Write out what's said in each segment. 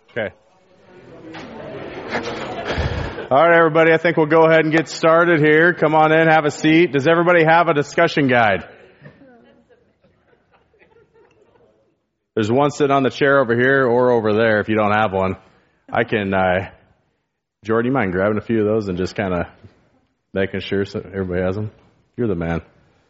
Okay. All right, everybody, I think we'll go ahead and get started here. Come on in, have a seat. Does everybody have a discussion guide? There's one sitting on the chair over here or over there if you don't have one. I can, Jordan, you mind grabbing a few of those and just kind of making sure so everybody has them? You're the man.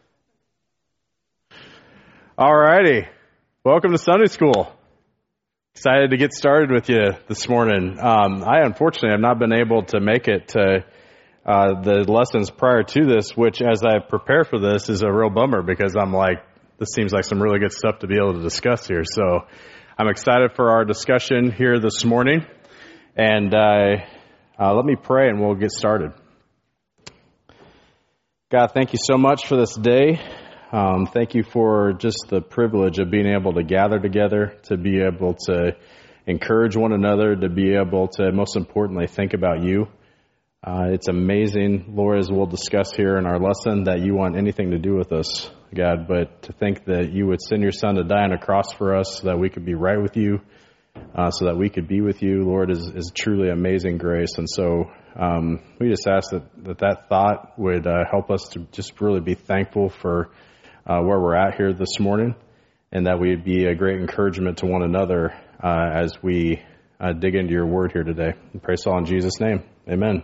All righty. Welcome to Sunday School. Excited to get started with you this morning. I unfortunately have not been able to make it to the lessons prior to this, which as I prepare for this is a real bummer because I'm like, this seems like some really good stuff to be able to discuss here. So I'm excited for our discussion here this morning. And let me pray and we'll get started. God, thank you so much for this day. Thank you for just the privilege of being able to gather together, to be able to encourage one another, to be able to, most importantly, think about you. It's amazing, Lord, as we'll discuss here in our lesson, that you want anything to do with us, God, but to think that you would send your Son to die on a cross for us so that we could be right with you, so that we could be with you, Lord, is truly amazing grace. And so we just ask that thought would help us to just really be thankful for where we're at here this morning, and that we'd be a great encouragement to one another as we dig into your word here today. We pray all in Jesus' name. Amen.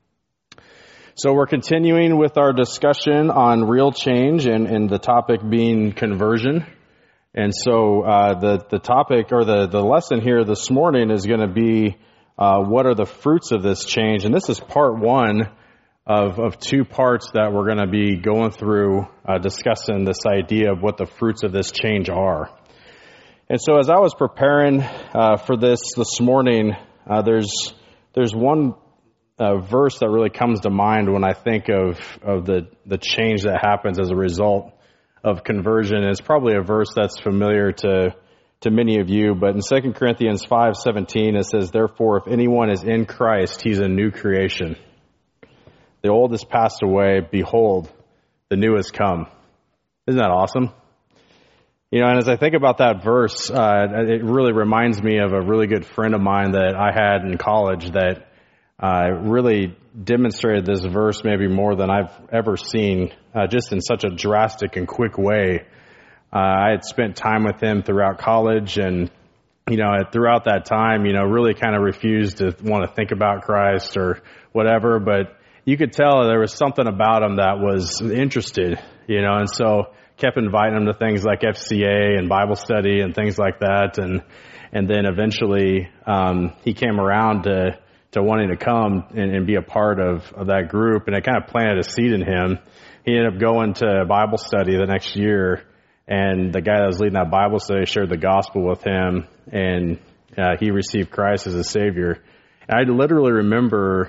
So we're continuing with our discussion on real change and the topic being conversion. And so the topic or the lesson here this morning is going to be what are the fruits of this change? And this is part one of two parts that we're going to be going through discussing this idea of what the fruits of this change are. And so as I was preparing for this morning, there's one verse that really comes to mind when I think of the change that happens as a result of conversion. It's probably a verse that's familiar to many of you, but in 2 Corinthians 5:17 it says, "Therefore, if anyone is in Christ, he's a new creation. The old has passed away. Behold, the new has come." Isn't that awesome? You know, and as I think about that verse, it really reminds me of a really good friend of mine that I had in college that really demonstrated this verse maybe more than I've ever seen, just in such a drastic and quick way. I had spent time with him throughout college, and you know, throughout that time, you know, really kind of refused to want to think about Christ or whatever, but you could tell there was something about him that was interested, you know, and so kept inviting him to things like FCA and Bible study and things like that. And then eventually, he came around to wanting to come and be a part of that group. And it kind of planted a seed in him. He ended up going to Bible study the next year. And the guy that was leading that Bible study shared the gospel with him. And he received Christ as a Savior. And I literally remember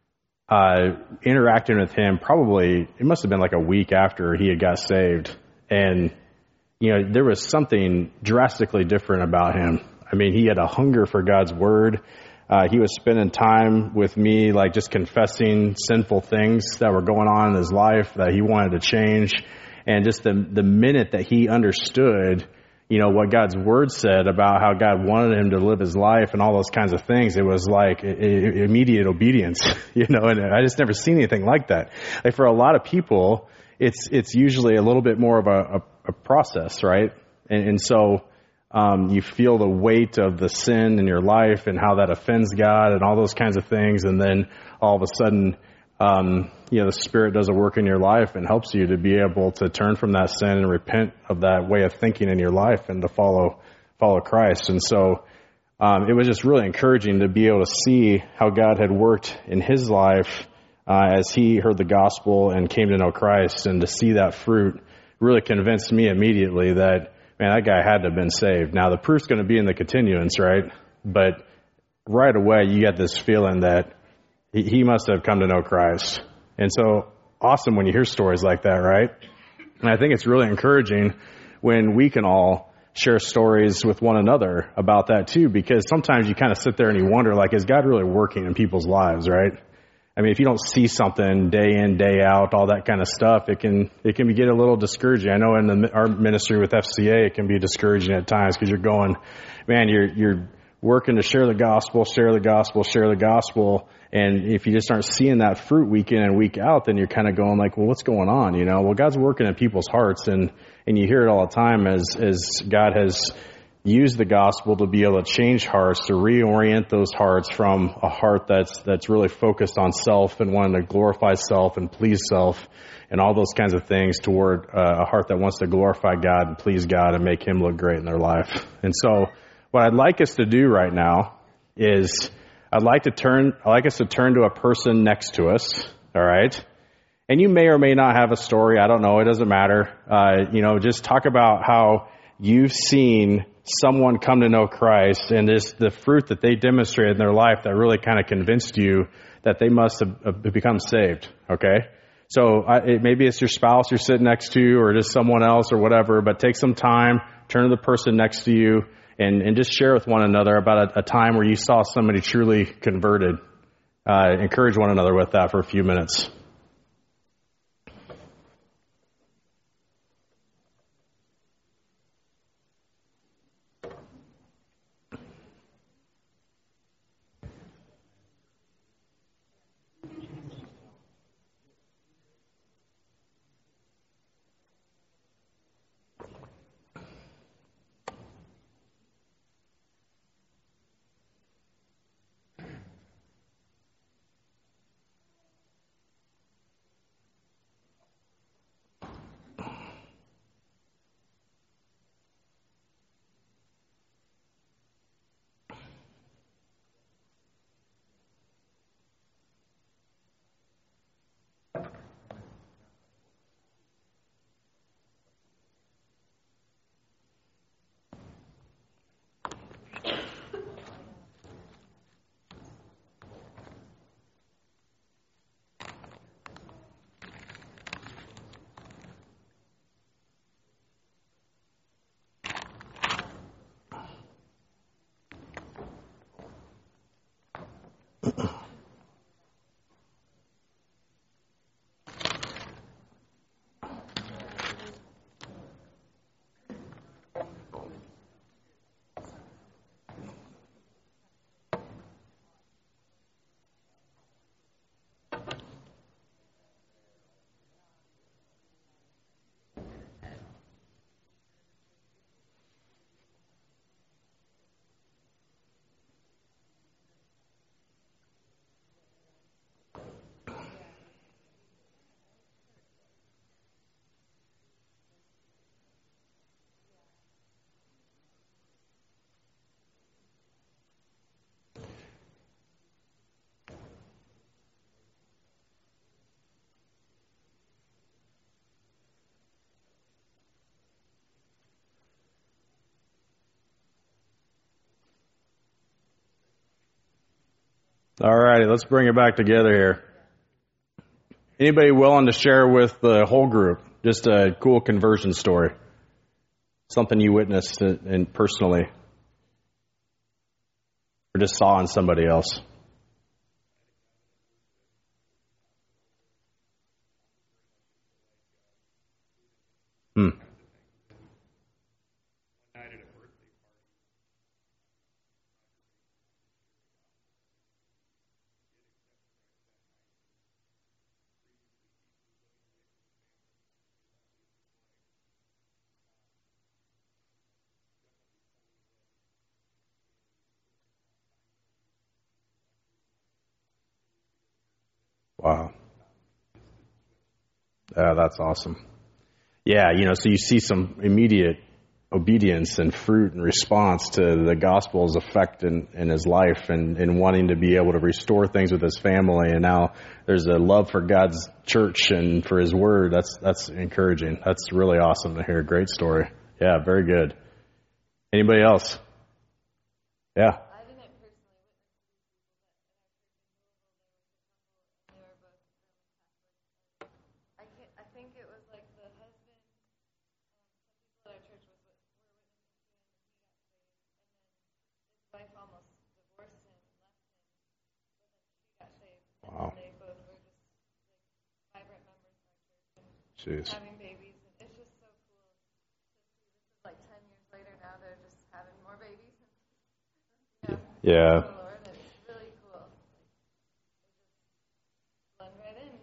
interacting with him probably, it must have been like a week after he had got saved. And, you know, there was something drastically different about him. I mean, he had a hunger for God's word. He was spending time with me, like just confessing sinful things that were going on in his life that he wanted to change. And just the minute that he understood, you know, what God's word said about how God wanted him to live his life and all those kinds of things, it was like immediate obedience, you know, and I just never seen anything like that. Like for a lot of people, it's usually a little bit more of a process, right? And so you feel the weight of the sin in your life and how that offends God and all those kinds of things. And then all of a sudden, you know, the Spirit does a work in your life and helps you to be able to turn from that sin and repent of that way of thinking in your life and to follow Christ. And so it was just really encouraging to be able to see how God had worked in his life as he heard the gospel and came to know Christ, and to see that fruit really convinced me immediately that, man, that guy had to have been saved. Now, the proof's going to be in the continuance, right? But right away, you get this feeling that he must have come to know Christ. And so awesome when you hear stories like that, right? And I think it's really encouraging when we can all share stories with one another about that too, because sometimes you kind of sit there and you wonder, like, is God really working in people's lives, right? I mean, if you don't see something day in, day out, all that kind of stuff, it can get a little discouraging. I know in our ministry with FCA, it can be discouraging at times because you're going, man, you're working to share the gospel, share the gospel, share the gospel. And if you just aren't seeing that fruit week in and week out, then you're kind of going like, well, what's going on? Well, God's working in people's hearts, and you hear it all the time as God has used the gospel to be able to change hearts, to reorient those hearts from a heart that's really focused on self and wanting to glorify self and please self and all those kinds of things, toward a heart that wants to glorify God and please God and make Him look great in their life. And so what I'd like us to do right now is I'd like us to turn to a person next to us, all right? And you may or may not have a story. I don't know. It doesn't matter. Just talk about how you've seen someone come to know Christ and the fruit that they demonstrated in their life that really kind of convinced you that they must have become saved, okay? So maybe it's your spouse you're sitting next to, or just someone else or whatever, but take some time, turn to the person next to you, and just share with one another about a time where you saw somebody truly converted. Encourage one another with that for a few minutes. All righty, let's bring it back together here. Anybody willing to share with the whole group just a cool conversion story? Something you witnessed and personally, or just saw in somebody else? Wow. That's awesome. Yeah, so you see some immediate obedience and fruit and response to the gospel's effect in his life, and wanting to be able to restore things with his family. And now there's a love for God's church and for his word. That's encouraging. That's really awesome to hear. Great story. Yeah, very good. Anybody else? Yeah. Wow. Jeez. Having babies, and it's just so cool to see. This is like 10 years later now. They're just having more babies. Yeah. the Lord, and it's really cool. Blend right in.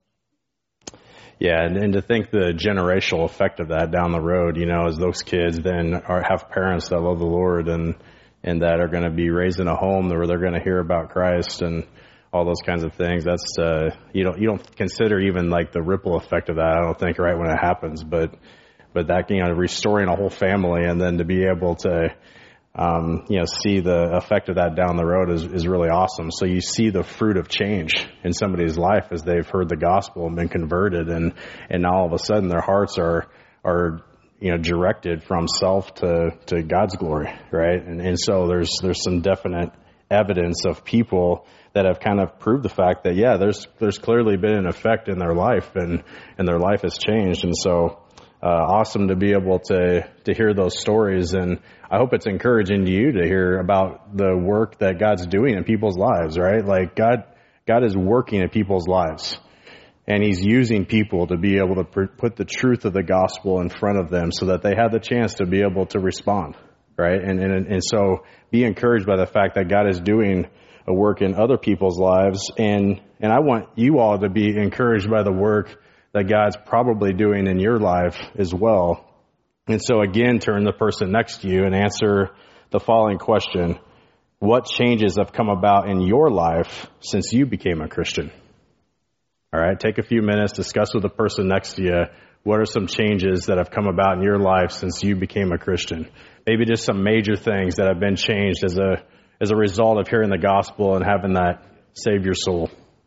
Yeah, and to think the generational effect of that down the road, as those kids then have parents that love the Lord and that are going to be raised in a home where they're going to hear about Christ and all those kinds of things. That's you don't consider even like the ripple effect of that. I don't think right when it happens, but that restoring a whole family and then to be able to see the effect of that down the road is really awesome. So you see the fruit of change in somebody's life as they've heard the gospel and been converted, and now all of a sudden their hearts are directed from self to God's glory, right? And so there's some definite evidence of people that have kind of proved the fact that there's clearly been an effect in their life and their life has changed. And so awesome to be able to hear those stories, and I hope it's encouraging to you to hear about the work that God's doing in people's lives, right? Like God is working in people's lives, and He's using people to be able to put the truth of the gospel in front of them so that they have the chance to be able to respond, right? And so be encouraged by the fact that God is doing a work in other people's lives, and I want you all to be encouraged by the work that God's probably doing in your life as well. And so again, turn the person next to you and answer the following question: what changes have come about in your life since you became a Christian? All right, take a few minutes, discuss with the person next to you, what are some changes that have come about in your life since you became a Christian? Maybe just some major things that have been changed as a result of hearing the gospel and having that save your soul.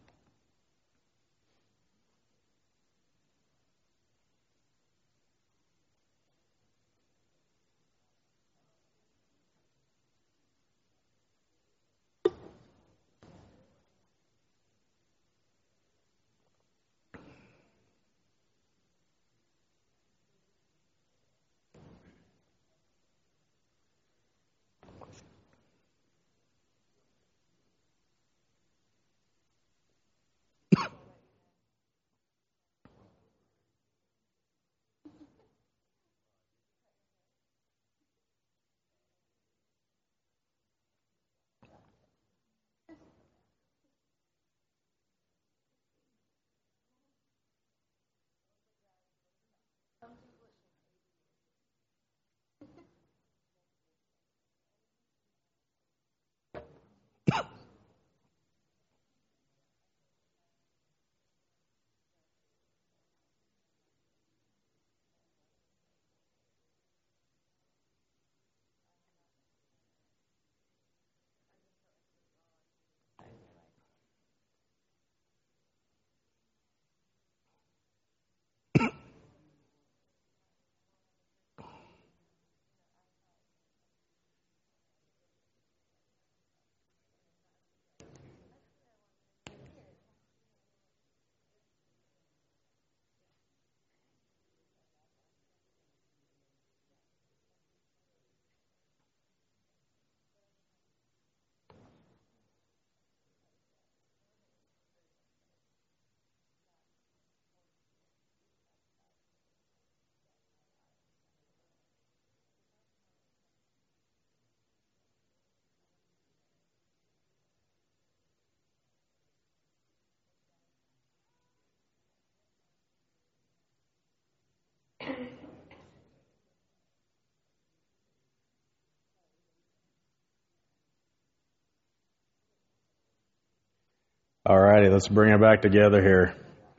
All righty, let's bring it back together here.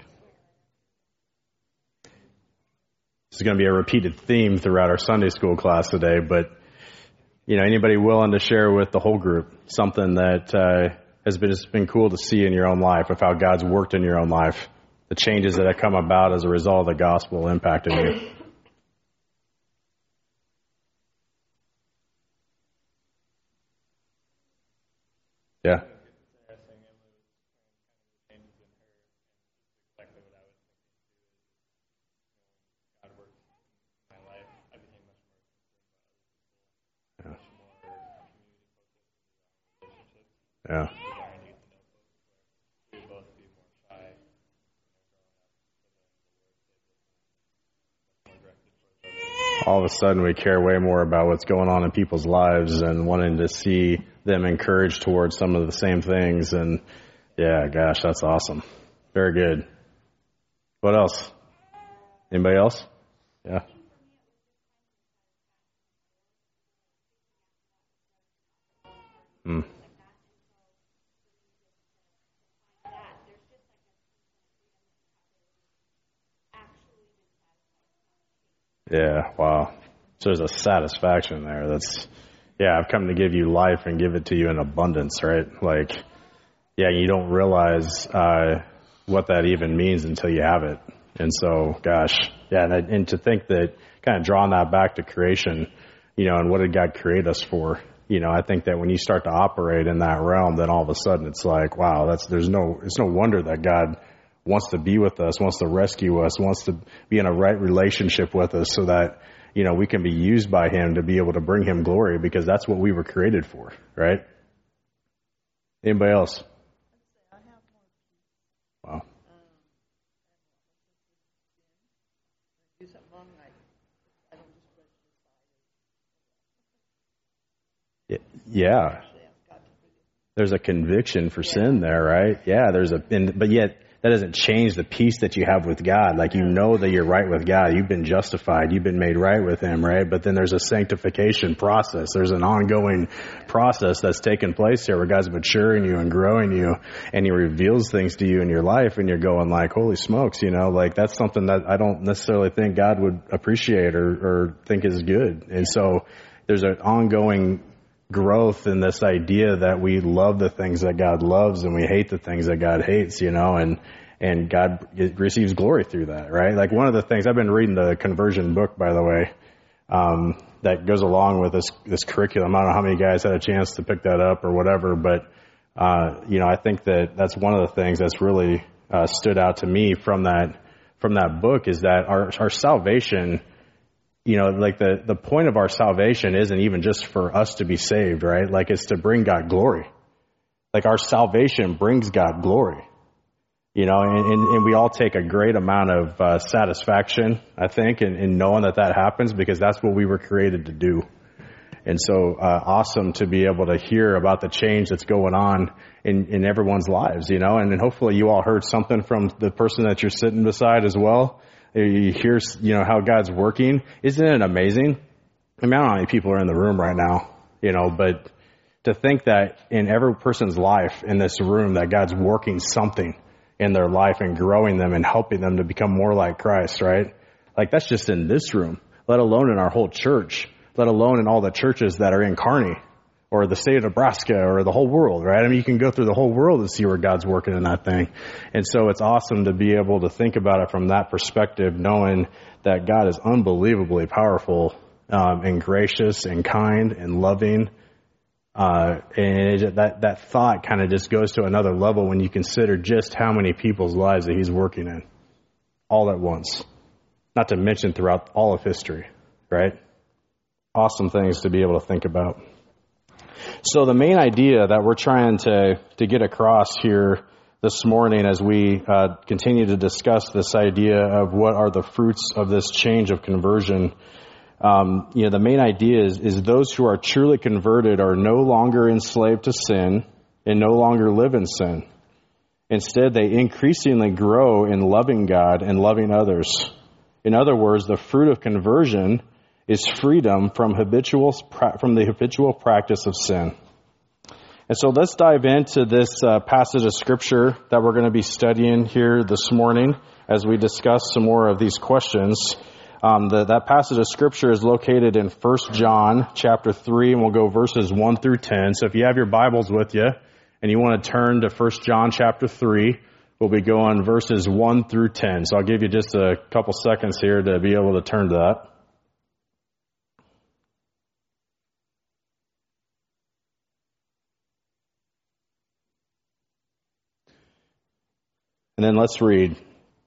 This is going to be a repeated theme throughout our Sunday school class today, but anybody willing to share with the whole group something that has been cool to see in your own life, of how God's worked in your own life, the changes that have come about as a result of the gospel impacting you? Yeah. Yeah. all of a sudden we care way more about what's going on in people's lives and wanting to see them encouraged towards some of the same things. And yeah, gosh, that's awesome. Very good. What else? Anybody else? Yeah. Hmm. Yeah, wow. So there's a satisfaction there I've come to give you life and give it to you in abundance, right? Like, yeah, you don't realize what that even means until you have it. And so, gosh, yeah, and to think that, kind of drawing that back to creation, and what did God create us for? I think that when you start to operate in that realm, then all of a sudden it's like, wow, it's no wonder that God wants to be with us, wants to rescue us, wants to be in a right relationship with us so that, we can be used by him to be able to bring him glory, because that's what we were created for, right? Anybody else? Wow. Yeah. There's a conviction for sin there, right? Yeah, but yet that doesn't change the peace that you have with God. Like, that you're right with God. You've been justified. You've been made right with him, right? But then there's a sanctification process. There's an ongoing process that's taking place here where God's maturing you and growing you, and he reveals things to you in your life, and you're going like, holy smokes, like that's something that I don't necessarily think God would appreciate or think is good. And so there's an ongoing growth in this idea that we love the things that God loves and we hate the things that God hates, and God receives glory through that, right? Like, one of the things, I've been reading the conversion book, by the way, that goes along with this curriculum. I don't know how many guys had a chance to pick that up or whatever, but, I think that's one of the things that's really stood out to me from that book is that our salvation, like the point of our salvation isn't even just for us to be saved, right? Like, it's to bring God glory. Like, our salvation brings God glory, and we all take a great amount of satisfaction, I think, in knowing that happens, because that's what we were created to do. And so awesome to be able to hear about the change that's going on in everyone's lives, and hopefully you all heard something from the person that you're sitting beside as well. You hear, how God's working. Isn't it amazing? I mean, I don't know how many people are in the room right now, but to think that in every person's life in this room that God's working something in their life and growing them and helping them to become more like Christ, right? Like, that's just in this room, let alone in our whole church, let alone in all the churches that are in Kearney or the state of Nebraska or the whole world, right? I mean, you can go through the whole world and see where God's working in that thing. And so it's awesome to be able to think about it from that perspective, knowing that God is unbelievably powerful and gracious and kind and loving. That thought kind of just goes to another level when you consider just how many people's lives that he's working in all at once, not to mention throughout all of history, right? Awesome things to be able to think about. So the main idea that we're trying to get across here this morning as we continue to discuss this idea of what are the fruits of this change of conversion, the main idea is those who are truly converted are no longer enslaved to sin and no longer live in sin. Instead, they increasingly grow in loving God and loving others. In other words, the fruit of conversion is freedom from the habitual practice of sin. And so let's dive into this passage of Scripture that we're going to be studying here this morning as we discuss some more of these questions. That passage of Scripture is located in 1 John chapter 3, and we'll go verses 1 through 10. So if you have your Bibles with you and you want to turn to 1 John chapter 3, we'll be going verses 1 through 10. So I'll give you just a couple seconds here to be able to turn to that. And then let's read.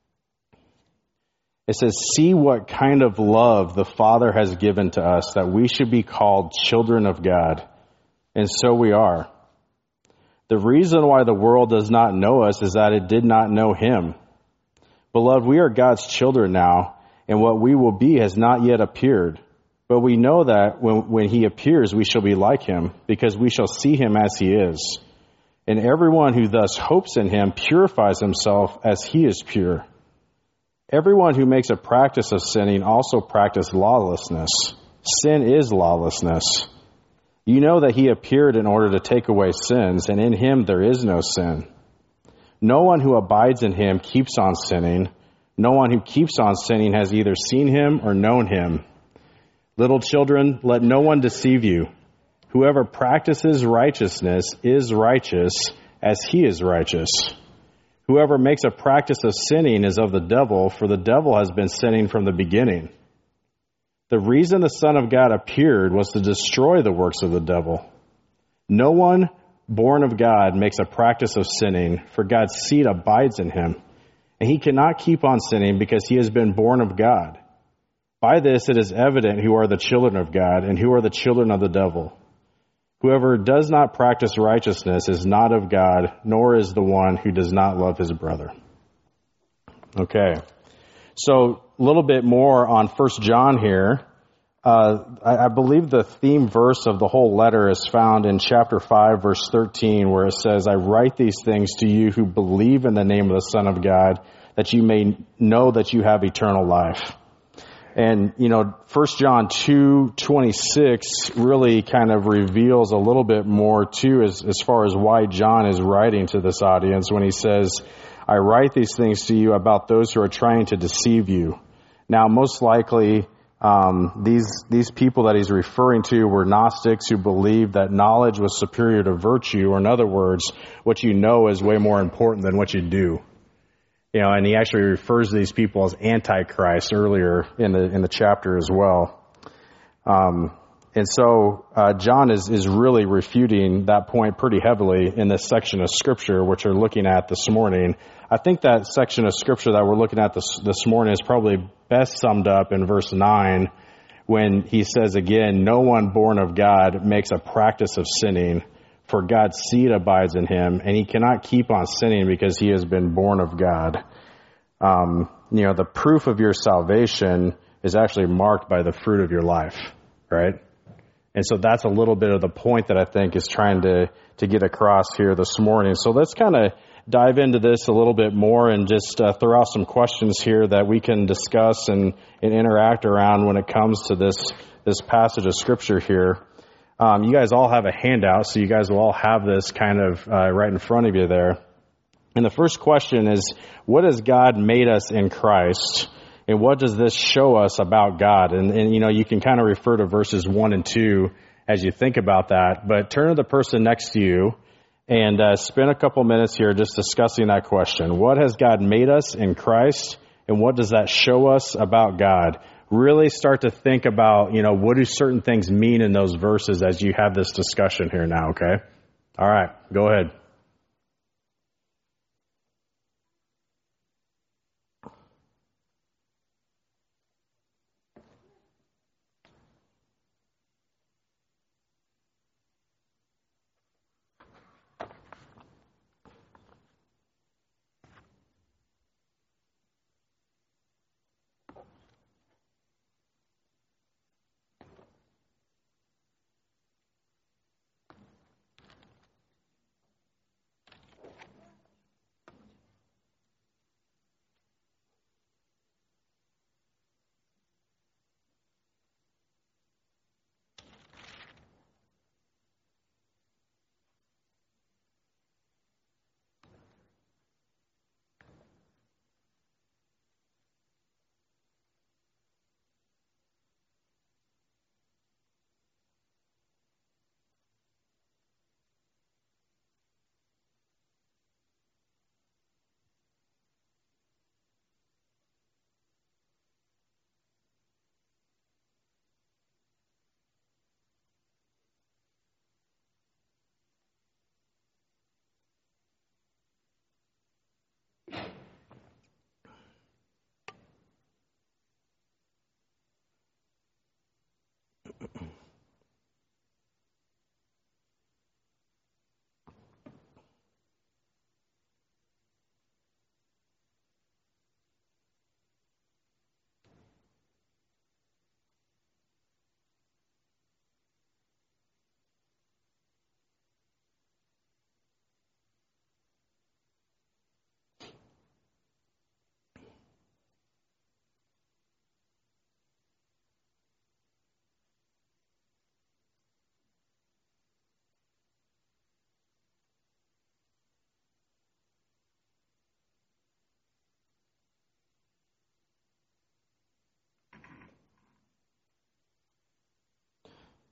It says, "See what kind of love the Father has given to us, that we should be called children of God. And so we are. The reason why the world does not know us is that it did not know him. Beloved, we are God's children now, and what we will be has not yet appeared. But we know that when he appears, we shall be like him, because we shall see him as he is. And everyone who thus hopes in him purifies himself as he is pure. Everyone who makes a practice of sinning also practices lawlessness. Sin is lawlessness. You know that he appeared in order to take away sins, and in him there is no sin. No one who abides in him keeps on sinning. No one who keeps on sinning has either seen him or known him. Little children, let no one deceive you. Whoever practices righteousness is righteous as he is righteous. Whoever makes a practice of sinning is of the devil, for the devil has been sinning from the beginning. The reason the Son of God appeared was to destroy the works of the devil. No one born of God makes a practice of sinning, for God's seed abides in him, and he cannot keep on sinning because he has been born of God. By this it is evident who are the children of God and who are the children of the devil. Whoever does not practice righteousness is not of God, nor is the one who does not love his brother. Okay, so a little bit more on 1 John here. I believe the theme verse of the whole letter is found in chapter 5, verse 13, where it says, I write these things to you who believe in the name of the Son of God, that you may know that you have eternal life. And, 1 John 2:26 really kind of reveals a little bit more, too, as far as why John is writing to this audience when he says, I write these things to you about those who are trying to deceive you. Now, most likely, these people that he's referring to were Gnostics who believed that knowledge was superior to virtue, or in other words, what you know is way more important than what you do. And he actually refers to these people as Antichrist earlier in the chapter as well. And so John is really refuting that point pretty heavily in this section of Scripture, which we're looking at this morning. I think that section of Scripture that we're looking at this morning is probably best summed up in verse 9, when he says again, no one born of God makes a practice of sinning, for God's seed abides in him, and he cannot keep on sinning because he has been born of God. The proof of your salvation is actually marked by the fruit of your life, right? And so that's a little bit of the point that I think is trying to get across here this morning. So let's kind of dive into this a little bit more and just throw out some questions here that we can discuss and interact around when it comes to this passage of Scripture here. You guys all have a handout, so you guys will all have this kind of right in front of you there. And the first question is, what has God made us in Christ? And what does this show us about God? And you can kind of refer to verses 1 and 2 as you think about that. But turn to the person next to you and spend a couple minutes here just discussing that question. What has God made us in Christ? And what does that show us about God? Really start to think about, what do certain things mean in those verses as you have this discussion here now, okay? All right, go ahead.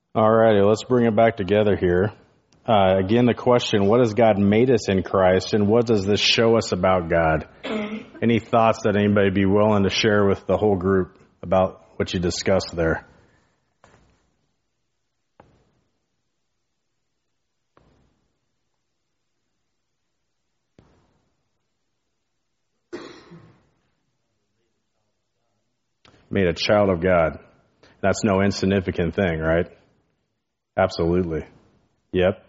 All righty, let's bring it back together here. Again, the question, what has God made us in Christ, and what does this show us about God? Any thoughts that anybody be willing to share with the whole group about what you discussed there? Made a child of God. That's no insignificant thing, right? Absolutely. Yep.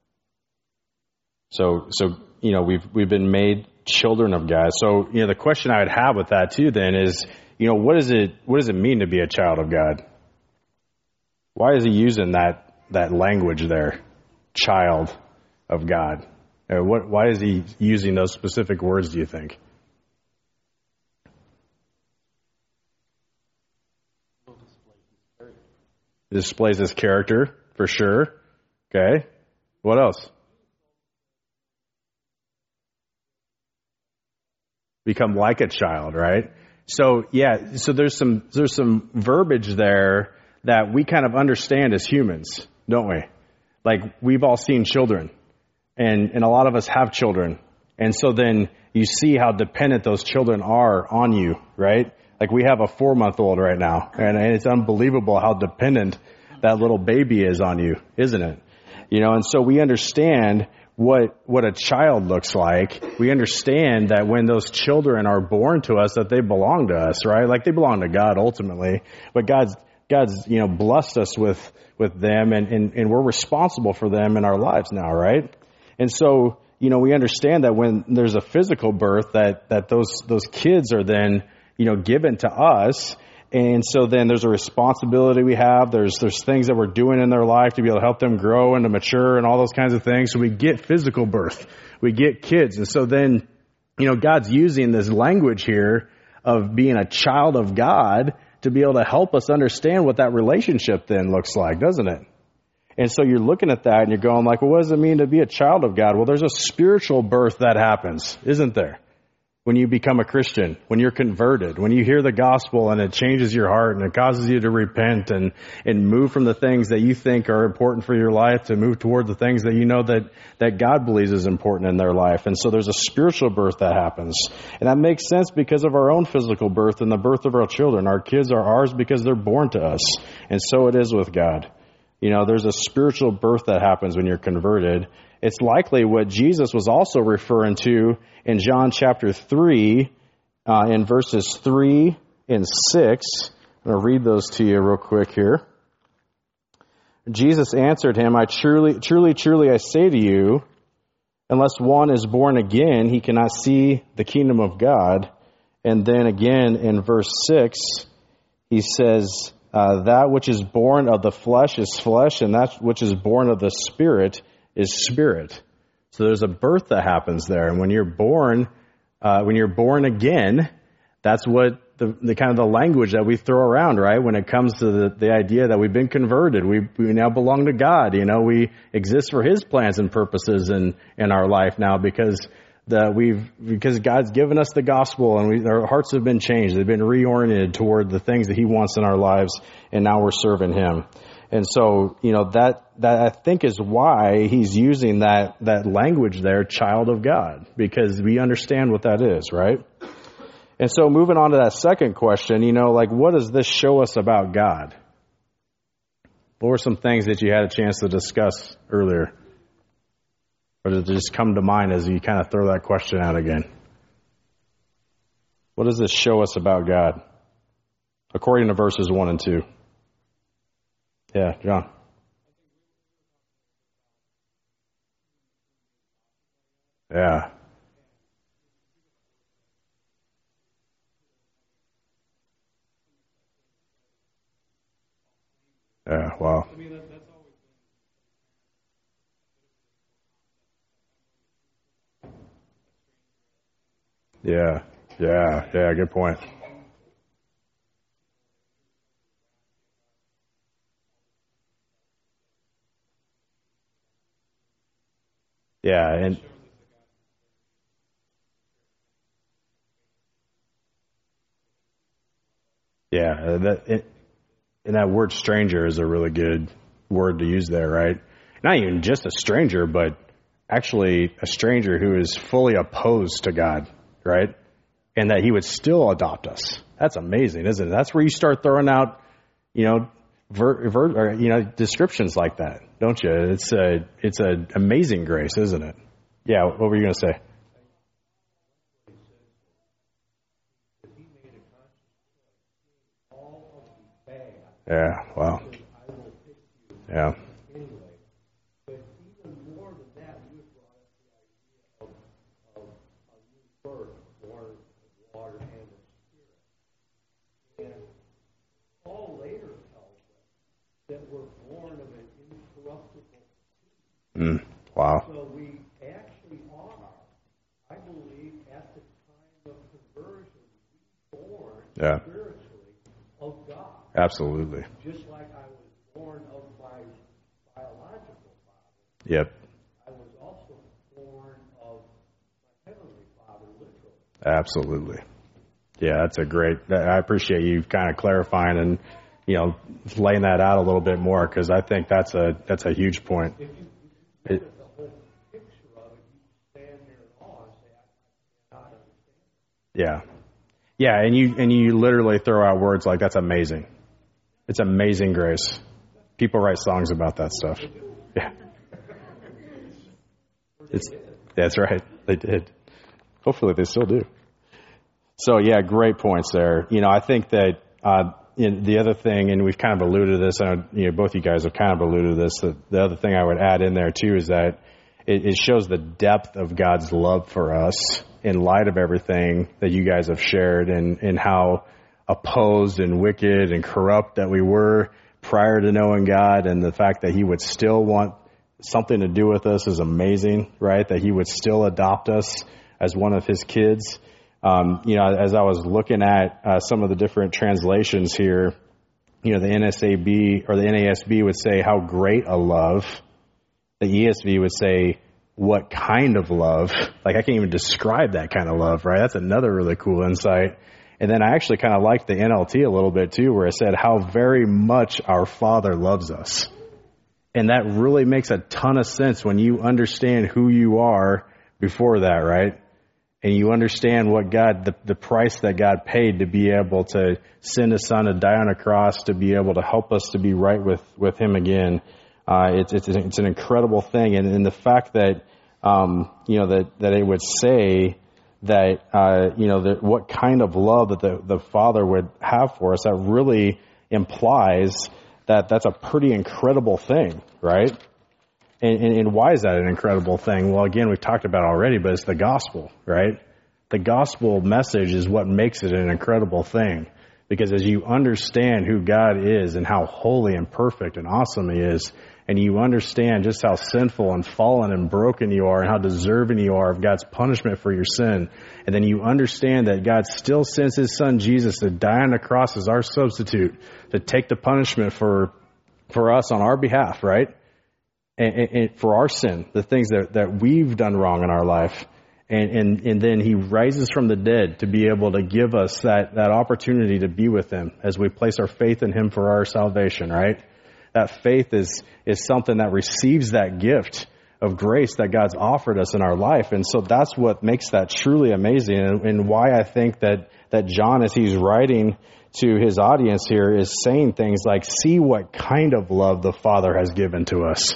So we've been made children of God. So the question I would have with that too then is what does it mean to be a child of God? Why is he using that language there, child of God? Why is he using those specific words? Do you think? Displays his character for sure. Okay. What else? Become like a child, right? So there's some verbiage there that we kind of understand as humans, don't we? Like we've all seen children, and a lot of us have children, and so then you see how dependent those children are on you, right? Like we have a 4-month-old right now, and it's unbelievable how dependent that little baby is on you, isn't it? And so we understand what a child looks like. We understand that when those children are born to us, that they belong to us, right? Like they belong to God ultimately, but God's blessed us with them, and we're responsible for them in our lives now, right? And so we understand that when there's a physical birth, that those kids are then given to us. And so then there's a responsibility we have. There's things that we're doing in their life to be able to help them grow and to mature and all those kinds of things. So we get physical birth. We get kids. And so then, God's using this language here of being a child of God to be able to help us understand what that relationship then looks like, doesn't it? And so you're looking at that and you're going like, well, what does it mean to be a child of God? Well, there's a spiritual birth that happens, isn't there? When you become a Christian, when you're converted, when you hear the gospel and it changes your heart and it causes you to repent and move from the things that you think are important for your life to move toward the things that that God believes is important in their life. And so there's a spiritual birth that happens. And that makes sense because of our own physical birth and the birth of our children. Our kids are ours because they're born to us. And so it is with God. There's a spiritual birth that happens when you're converted. It's likely what Jesus was also referring to in John chapter 3, in verses 3 and 6. I'm going to read those to you real quick here. Jesus answered him, I truly, I say to you, unless one is born again, he cannot see the kingdom of God. And then again in verse 6, he says, that which is born of the flesh is flesh, and that which is born of the Spirit is spirit. So there's a birth that happens there. And when you're born again, that's what the kind of the language that we throw around, right? When it comes to the idea that we've been converted, we now belong to God. We exist for His plans and purposes in our life now because God's given us the gospel and our hearts have been changed. They've been reoriented toward the things that He wants in our lives, and now we're serving Him. And so, that I think is why He's using that language there, child of God, because we understand what that is, right? And so moving on to that second question, what does this show us about God? What were some things that you had a chance to discuss earlier? Or did it just come to mind as you kind of throw that question out again? What does this show us about God? According to verses 1 and 2. Yeah, John. Yeah. Yeah, wow. Yeah, good point. Yeah, and that word stranger is a really good word to use there, right? Not even just a stranger, but actually a stranger who is fully opposed to God, right? And that he would still adopt us. That's amazing, isn't it? That's where you start throwing out, descriptions like that, don't you? It's a amazing grace, isn't it? Yeah, what were you going to say? Yeah, wow. Yeah. Wow. So we actually are, I believe, at the time of conversion, born spiritually of God. Absolutely. Just like I was born of my biological father. Yep. I was also born of my heavenly Father, literally. Absolutely. Yeah, that's I appreciate you kind of clarifying and, laying that out a little bit more, because I think that's a huge point. If you look at the whole picture of it, you stand there in awe and say, I cannot understand. Yeah, and you literally throw out words like, that's amazing. It's amazing grace. People write songs about that stuff. Yeah. That's right. They did. Hopefully they still do. So yeah, great points there. I think that the other thing, and we've kind of alluded to this, and both you guys have kind of alluded to this, the other thing I would add in there too is that it shows the depth of God's love for us in light of everything that you guys have shared, and how opposed and wicked and corrupt that we were prior to knowing God, and the fact that he would still want something to do with us is amazing, right? That he would still adopt us as one of his kids. As I was looking at some of the different translations here, the NSAB or the NASB would say how great a love. The ESV would say what kind of love. Like, I can't even describe that kind of love, right? That's another really cool insight. And then I actually kind of liked the NLT a little bit too, where it said how very much our Father loves us. And that really makes a ton of sense when you understand who you are before that, right? And you understand what God, the price that God paid to be able to send his son to die on a cross, to be able to help us to be right with him again. It's an incredible thing. And the fact that, that it would say that, that what kind of love that the Father would have for us, that really implies that that's a pretty incredible thing, right? And why is that an incredible thing? Well, again, we've talked about it already, but it's the gospel, right? The gospel message is what makes it an incredible thing. Because as you understand who God is and how holy and perfect and awesome he is, and you understand just how sinful and fallen and broken you are and how deserving you are of God's punishment for your sin, and then you understand that God still sends his son Jesus to die on the cross as our substitute, to take the punishment for us on our behalf, right? And for our sin, the things that we've done wrong in our life. And then he rises from the dead to be able to give us that opportunity to be with him as we place our faith in him for our salvation, right? That faith is something that receives that gift of grace that God's offered us in our life. And so that's what makes that truly amazing, and why I think that John, as he's writing to his audience here, is saying things like, see what kind of love the Father has given to us.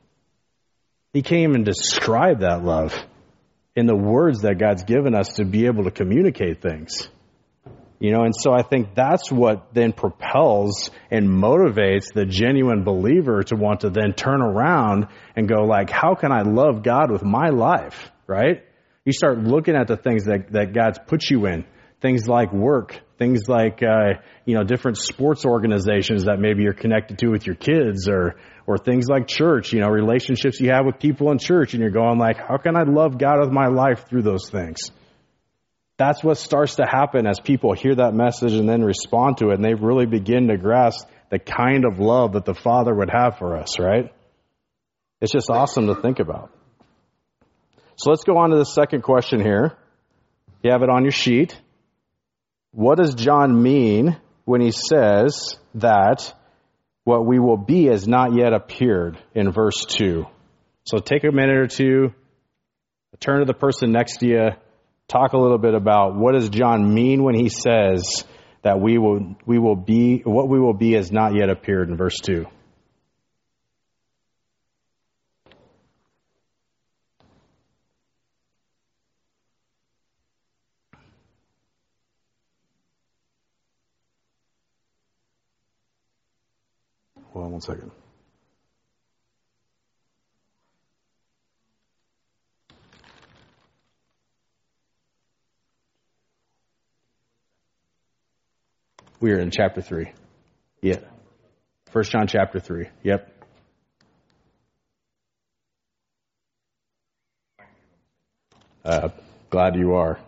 He can't even describe that love in the words that God's given us to be able to communicate things. And so I think that's what then propels and motivates the genuine believer to want to then turn around and go like, how can I love God with my life, right? You start looking at the things that God's put you in, things like work, things like, different sports organizations that maybe you're connected to with your kids, or things like church, relationships you have with people in church, and you're going like, how can I love God with my life through those things? That's what starts to happen as people hear that message and then respond to it, and they really begin to grasp the kind of love that the Father would have for us, right? It's just awesome to think about. So let's go on to the second question here. You have it on your sheet. What does John mean when he says that what we will be has not yet appeared in verse 2. So take a minute or two, turn to the person next to you, talk a little bit about what does John mean when he says that we will be, what we will be has not yet appeared in verse 2. Hold on one second. We are in chapter 3. Yeah. 1 John chapter 3. Yep. Glad you are.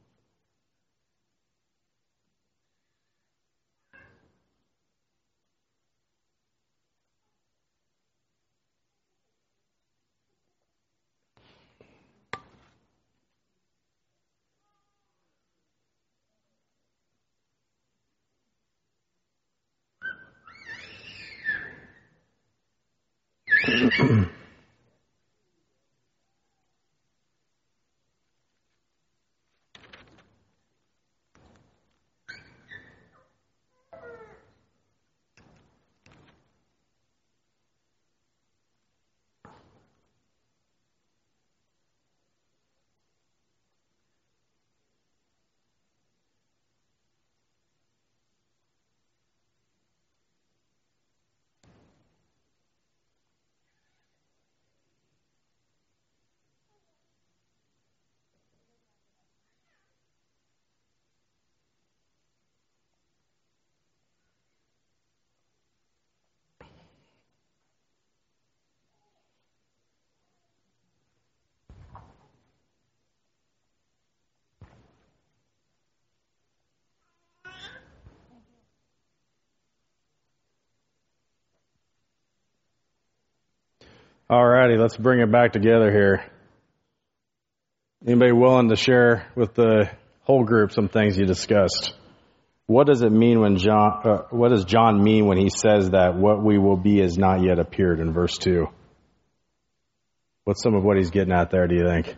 Alrighty, let's bring it back together here. Anybody willing to share with the whole group some things you discussed? What does it mean when what does John mean when he says that what we will be has not yet appeared in verse 2? What's some of what he's getting at there, do you think?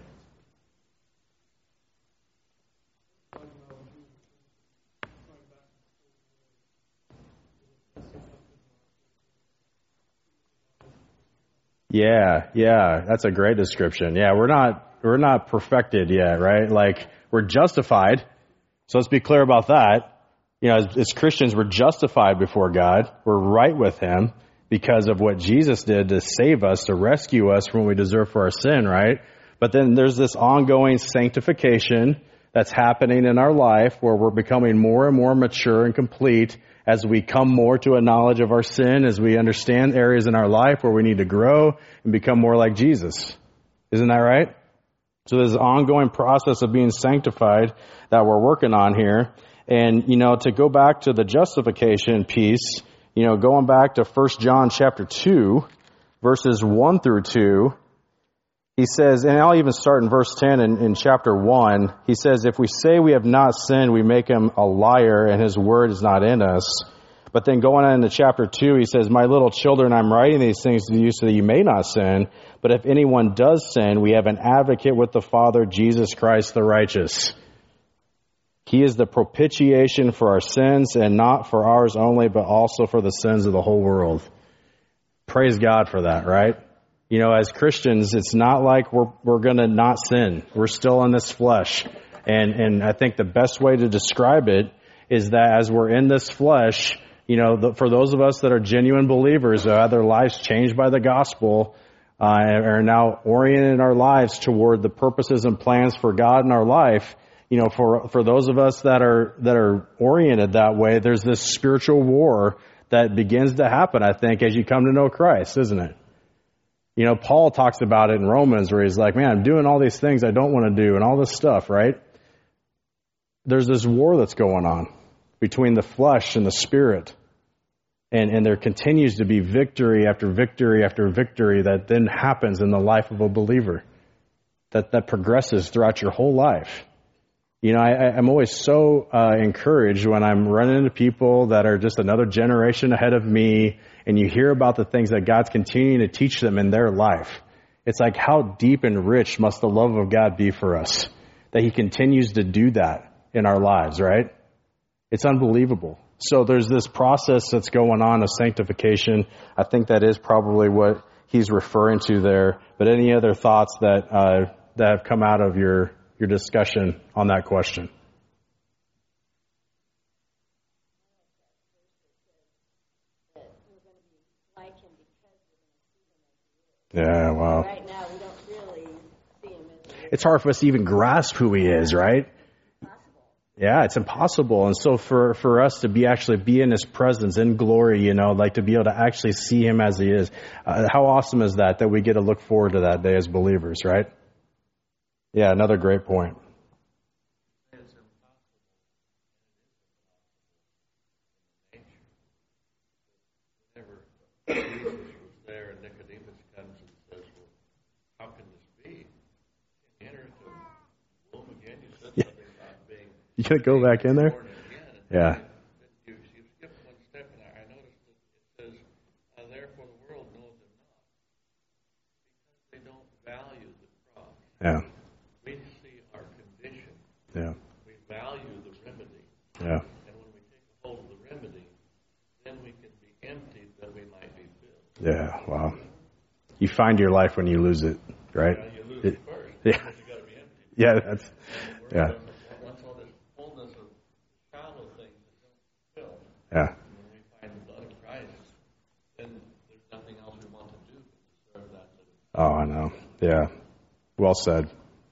Yeah, that's a great description. Yeah, we're not perfected yet, right? Like, we're justified. So let's be clear about that. You know, as Christians, we're justified before God. We're right with Him because of what Jesus did to save us, to rescue us from what we deserve for our sin, right? But then there's this ongoing sanctification that's happening in our life where we're becoming more and more mature and complete as we come more to a knowledge of our sin, as we understand areas in our life where we need to grow and become more like Jesus. Isn't that right? So there's an ongoing process of being sanctified that we're working on here. And, you know, to go back to the justification piece, you know, going back to 1 John chapter 2, verses 1 through 2, he says, and I'll even start in verse 10 in chapter 1. He says, if we say we have not sinned, we make him a liar and his word is not in us. But then going on into chapter 2, he says, my little children, I'm writing these things to you so that you may not sin. But if anyone does sin, we have an advocate with the Father, Jesus Christ the righteous. He is the propitiation for our sins, and not for ours only, but also for the sins of the whole world. Praise God for that, right? You know, as Christians, it's not like we're going to not sin. We're still in this flesh. And I think the best way to describe it is that as we're in this flesh, you know, for those of us that are genuine believers, who have their lives changed by the gospel, are now oriented our lives toward the purposes and plans for God in our life, you know, for those of us that are oriented that way, there's this spiritual war that begins to happen, I think, as you come to know Christ, isn't it? You know, Paul talks about it in Romans where he's like, man, I'm doing all these things I don't want to do and all this stuff, right? There's this war that's going on between the flesh and the spirit. And there continues to be victory after victory after victory that then happens in the life of a believer that progresses throughout your whole life. You know, I'm always so encouraged when I'm running into people that are just another generation ahead of me, and you hear about the things that God's continuing to teach them in their life, it's like, how deep and rich must the love of God be for us that he continues to do that in our lives, right? It's unbelievable. So there's this process that's going on of sanctification. I think that is probably what he's referring to there. But any other thoughts that have come out of your discussion on that question? Yeah, wow. Right now, we don't really see him as he is. It's hard for us to even grasp who he is, right? Yeah, it's impossible. And so for us to actually be in his presence, in glory, like to be able to actually see him as he is, how awesome is that we get to look forward to that day as believers, right? Yeah, another great point. You gonna go back in there? Yeah. You skip one step, and I noticed that it says, therefore the world knows him not, because they don't value the cross. Yeah. We see our condition. Yeah. We value the remedy. Yeah. And when we take hold of the remedy, then we can be emptied that we might be filled. Yeah, wow. You find your life when you lose it, right? You lose it first. Yeah. You got to be emptied. Yeah, that's, yeah. Once all this fullness of shallow things that don't fill, Yeah. when we find the blood of Christ, then there's nothing else we want to do but to serve that. Oh, I know. Yeah. Well said.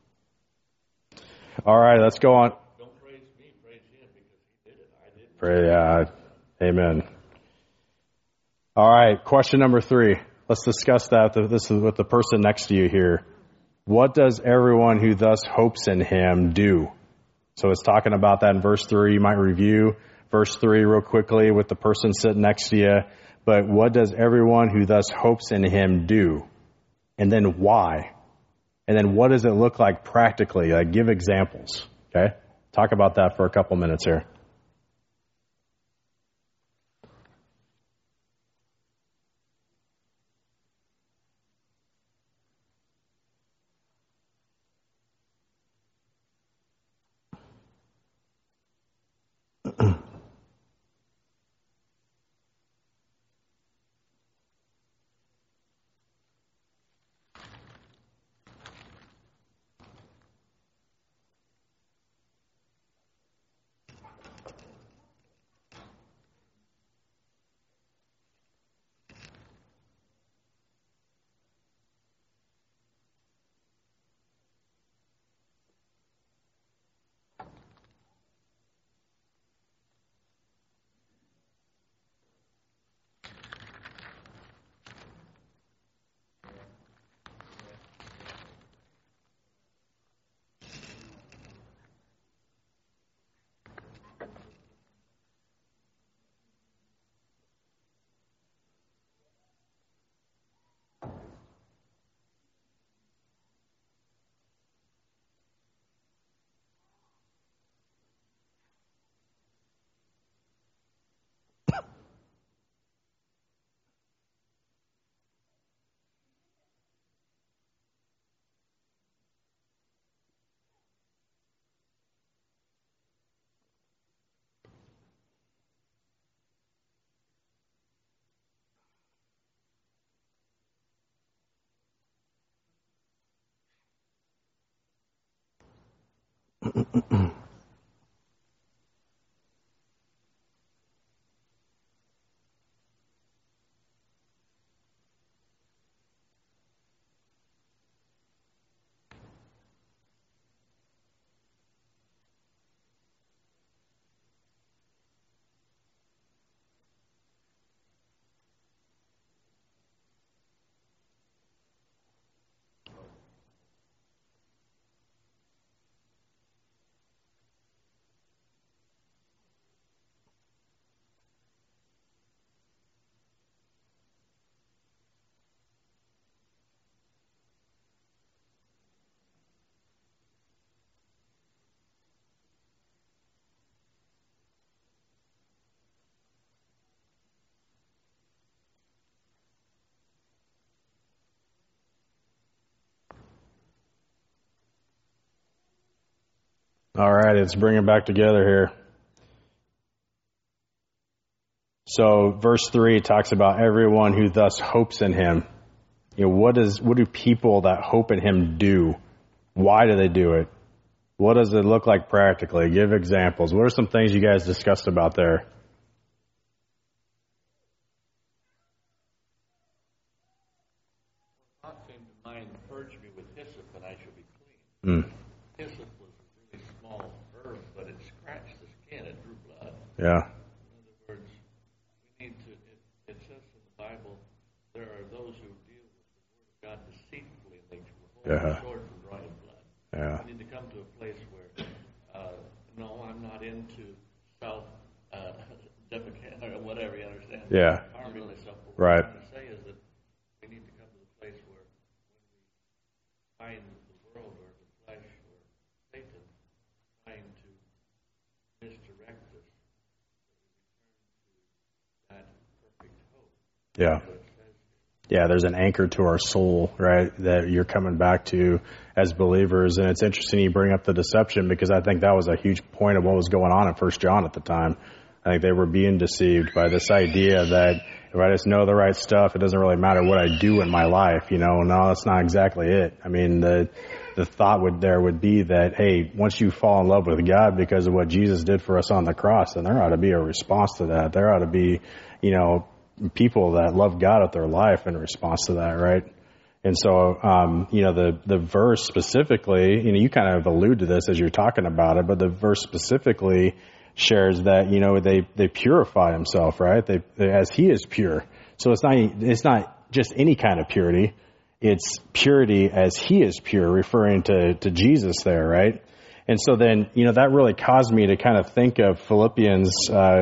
All right, let's go on. Don't praise me, praise him, because he did it. I didn't. Pray, amen. All right, question number 3. Let's discuss that. This is with the person next to you here. What does everyone who thus hopes in him do? So it's talking about that in verse 3. You might review verse 3 real quickly with the person sitting next to you. But what does everyone who thus hopes in him do? And then why? And then what does it look like practically? Like, give examples. Okay? Talk about that for a couple minutes here. All right, let's bring it back together here. So verse 3 talks about everyone who thus hopes in him. You know, what do people that hope in him do? Why do they do it? What does it look like practically? Give examples. What are some things you guys discussed about there? Thought came to mind, purge me with hyssop and I shall be clean. Hyssop was a really small herb, but it scratched the skin, it drew blood. Yeah. In other words, we need to, it says in the Bible, there are those who deal with the Word of God deceitfully, and they hold the sword from drawing blood. Yeah. We need to come to a place where, no, I'm not into self-defecation or whatever, you understand? Yeah. Harming myself. But Right. what I'm trying to say is that we need to come to the place where when we find the world or the flesh or Satan trying to misdirect us, that we return to that perfect hope. Yeah. Yeah, there's an anchor to our soul, right, that you're coming back to as believers. And it's interesting you bring up the deception, because I think that was a huge point of what was going on in 1 John at the time. I think they were being deceived by this idea that if I just know the right stuff, it doesn't really matter what I do in my life. You know, no, that's not exactly it. I mean, the thought would be that, hey, once you fall in love with God because of what Jesus did for us on the cross, then there ought to be a response to that. There ought to be, you know, people that love God with their life in response to that, right? And so, you know, the verse specifically, you know, you kind of allude to this as you're talking about it, but the verse specifically shares that, you know, they purify himself, right? They as he is pure. So it's not just any kind of purity. It's purity as he is pure, referring to Jesus there, right? And so then, you know, that really caused me to kind of think of Philippians,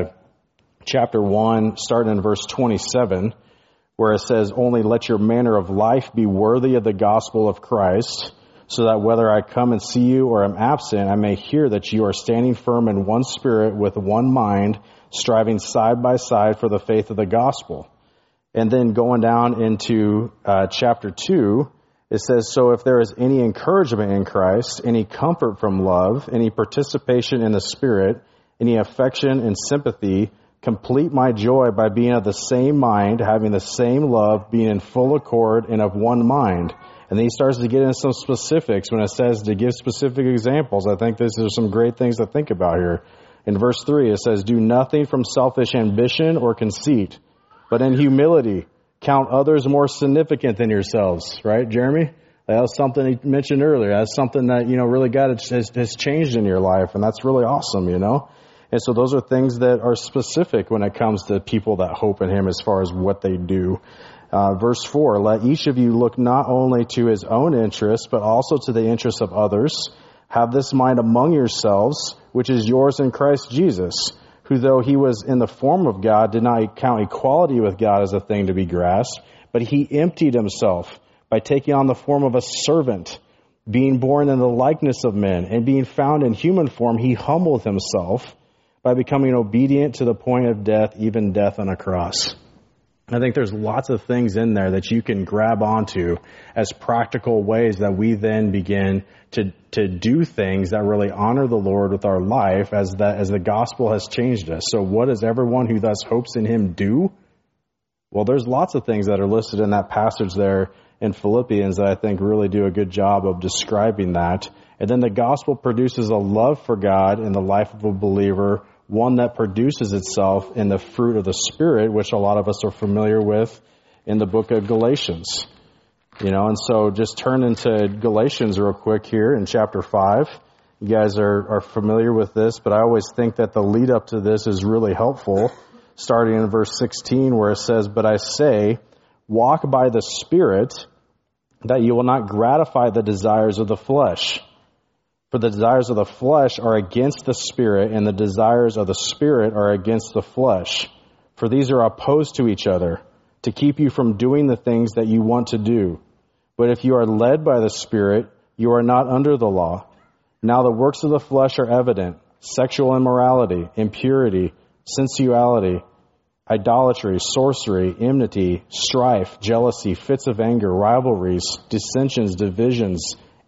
chapter 1, starting in verse 27, where it says, only let your manner of life be worthy of the gospel of Christ, so that whether I come and see you or am absent, I may hear that you are standing firm in one spirit with one mind, striving side by side for the faith of the gospel. And then going down into chapter 2, it says, so if there is any encouragement in Christ, any comfort from love, any participation in the Spirit, any affection and sympathy, complete my joy by being of the same mind, having the same love, being in full accord and of one mind. And then he starts to get into some specifics when it says to give specific examples. I think these are some great things to think about here. In verse 3, it says, do nothing from selfish ambition or conceit, but in humility count others more significant than yourselves. Right, Jeremy? That was something he mentioned earlier. That's something that, you know, really God has changed in your life, and that's really awesome, you know? And so those are things that are specific when it comes to people that hope in him as far as what they do. Verse 4, let each of you look not only to his own interests, but also to the interests of others. Have this mind among yourselves, which is yours in Christ Jesus, who though he was in the form of God, did not count equality with God as a thing to be grasped, but he emptied himself by taking on the form of a servant, being born in the likeness of men, and being found in human form, he humbled himself by becoming obedient to the point of death, even death on a cross. I think there's lots of things in there that you can grab onto as practical ways that we then begin to do things that really honor the Lord with our life as the gospel has changed us. So what does everyone who thus hopes in him do? Well, there's lots of things that are listed in that passage there in Philippians that I think really do a good job of describing that. And then the gospel produces a love for God in the life of a believer, one that produces itself in the fruit of the Spirit, which a lot of us are familiar with in the book of Galatians. You know, and so just turn into Galatians real quick here in chapter 5. You guys are familiar with this, but I always think that the lead up to this is really helpful, starting in verse 16 where it says, but I say, walk by the Spirit, that you will not gratify the desires of the flesh. For the desires of the flesh are against the Spirit, and the desires of the Spirit are against the flesh. For these are opposed to each other, to keep you from doing the things that you want to do. But if you are led by the Spirit, you are not under the law. Now the works of the flesh are evident: sexual immorality, impurity, sensuality, idolatry, sorcery, enmity, strife, jealousy, fits of anger, rivalries, dissensions, divisions,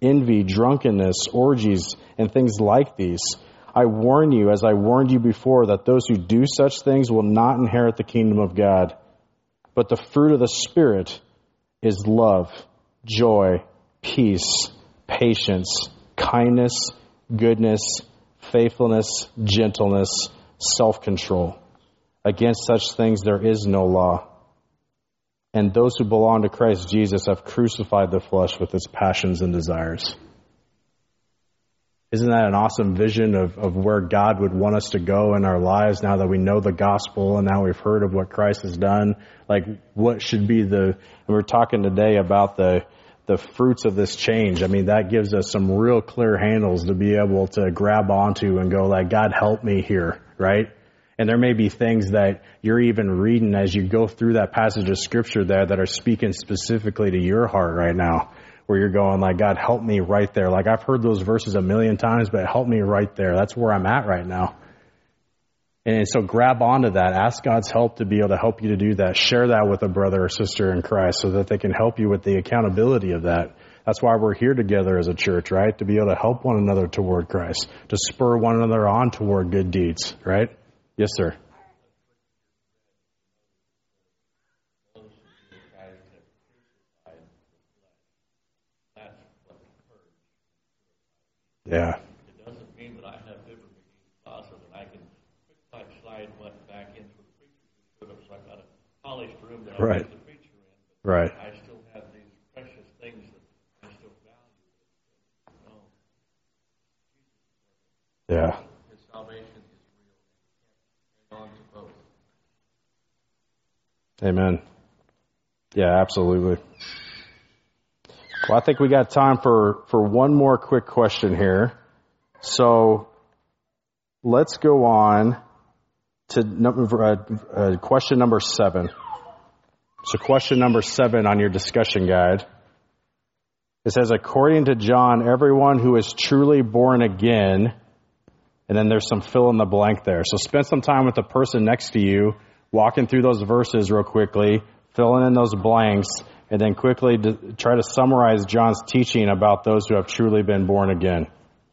envy, drunkenness, orgies, and things like these. I warn you, as I warned you before, that those who do such things will not inherit the kingdom of God. But the fruit of the Spirit is love, joy, peace, patience, kindness, goodness, faithfulness, gentleness, self-control. Against such things there is no law. And those who belong to Christ Jesus have crucified the flesh with its passions and desires. Isn't that an awesome vision of where God would want us to go in our lives now that we know the gospel and now we've heard of what Christ has done? Like, what should be and we're talking today about the fruits of this change. I mean, that gives us some real clear handles to be able to grab onto and go like, God, help me here, right? And there may be things that you're even reading as you go through that passage of scripture there that are speaking specifically to your heart right now, where you're going like, God, help me right there. Like, I've heard those verses a million times, but help me right there. That's where I'm at right now. And so grab onto that. Ask God's help to be able to help you to do that. Share that with a brother or sister in Christ so that they can help you with the accountability of that. That's why we're here together as a church, right? To be able to help one another toward Christ, to spur one another on toward good deeds, right? Yes, sir. Yeah. It doesn't mean that I have liberty closet and I can quick slide one back into the preacher's room, so I've got a polished room that I put the preacher in. But right. I still have these precious things that I still value. No. Yeah. His salvation is real. Hang on to both. Amen. Yeah, absolutely. Well, I think we got time for one more quick question here. So let's go on to question number 7. So question number 7 on your discussion guide. It says, according to John, everyone who is truly born again, and then there's some fill in the blank there. So spend some time with the person next to you, walking through those verses real quickly, filling in those blanks, and then quickly try to summarize John's teaching about those who have truly been born again.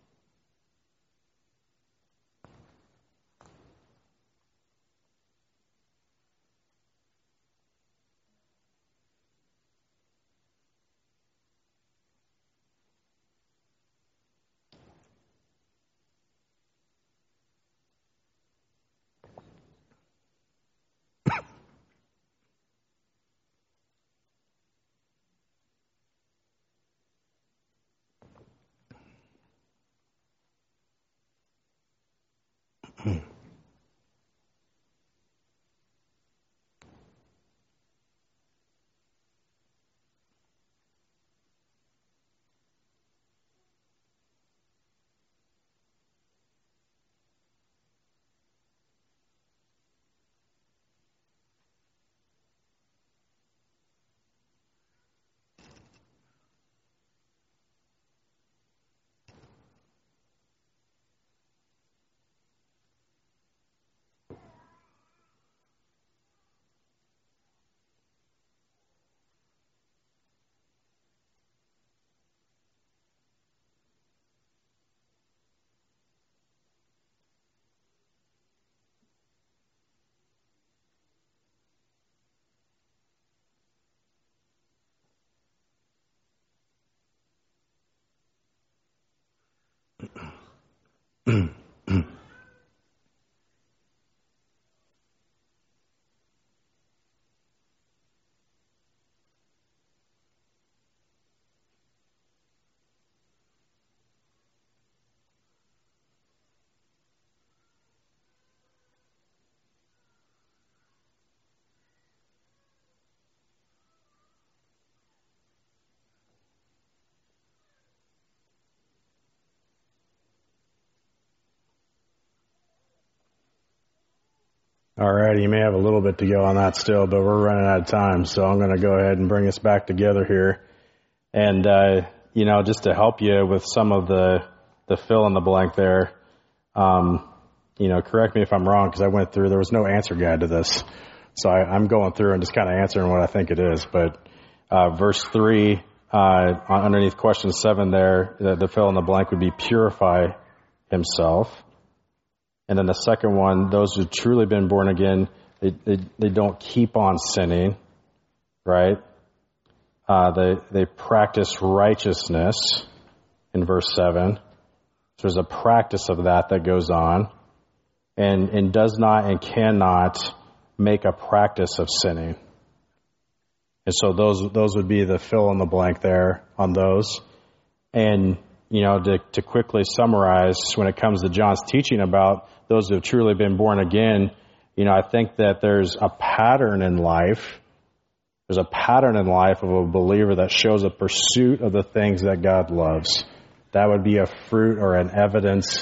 All right, you may have a little bit to go on that still, but we're running out of time, so I'm going to go ahead and bring us back together here. And, just to help you with some of the fill in the blank there, correct me if I'm wrong, because I went through, there was no answer guide to this. So I'm going through and just kind of answering what I think it is. But verse 3, underneath question 7 there, the fill in the blank would be purify himself. And then the second one, those who've truly been born again, they don't keep on sinning, right? They practice righteousness in verse 7. So there's a practice of that goes on, and does not and cannot make a practice of sinning. And so those would be the fill in the blank there on those. And, to quickly summarize, when it comes to John's teaching about those who have truly been born again, I think that there's a pattern in life. There's a pattern in life of a believer that shows a pursuit of the things that God loves. That would be a fruit or an evidence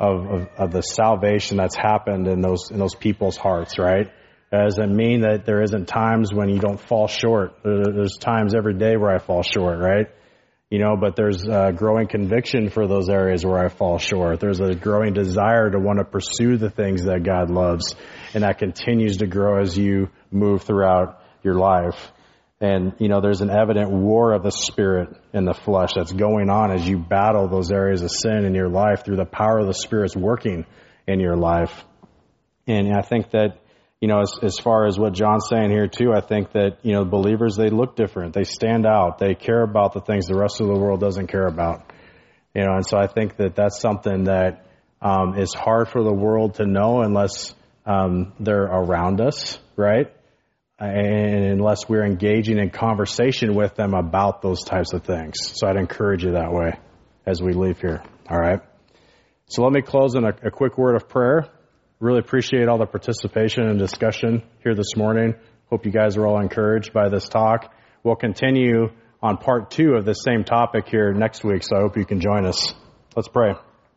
of the salvation that's happened in those people's hearts, right? That doesn't mean that there isn't times when you don't fall short. There's times every day where I fall short, right? But there's a growing conviction for those areas where I fall short. There's a growing desire to want to pursue the things that God loves, and that continues to grow as you move throughout your life. And, there's an evident war of the Spirit in the flesh that's going on as you battle those areas of sin in your life through the power of the Spirit's working in your life. And I think that, as far as what John's saying here too, I think that, believers, they look different. They stand out. They care about the things the rest of the world doesn't care about. And so I think that that's something that is hard for the world to know unless they're around us, right? And unless we're engaging in conversation with them about those types of things. So I'd encourage you that way as we leave here. All right. So let me close in a quick word of prayer. Really appreciate all the participation and discussion here this morning. Hope you guys are all encouraged by this talk. We'll continue on part 2 of this same topic here next week, so I hope you can join us. Let's pray.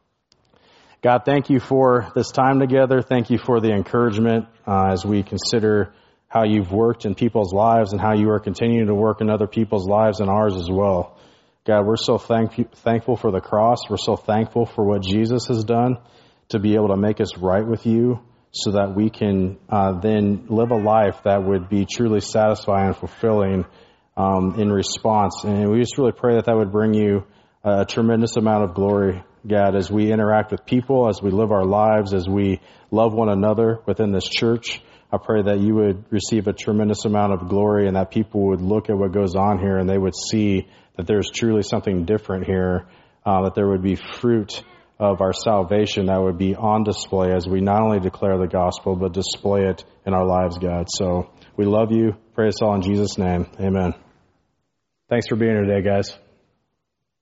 God, thank you for this time together. Thank you for the encouragement as we consider how you've worked in people's lives and how you are continuing to work in other people's lives and ours as well. God, we're so thankful for the cross. We're so thankful for what Jesus has done to be able to make us right with you so that we can then live a life that would be truly satisfying and fulfilling in response. And we just really pray that would bring you a tremendous amount of glory, God, as we interact with people, as we live our lives, as we love one another within this church. I pray that you would receive a tremendous amount of glory and that people would look at what goes on here and they would see that there's truly something different here, that there would be fruit of our salvation that would be on display as we not only declare the gospel, but display it in our lives, God. So we love you. Pray us all in Jesus' name. Amen. Thanks for being here today, guys.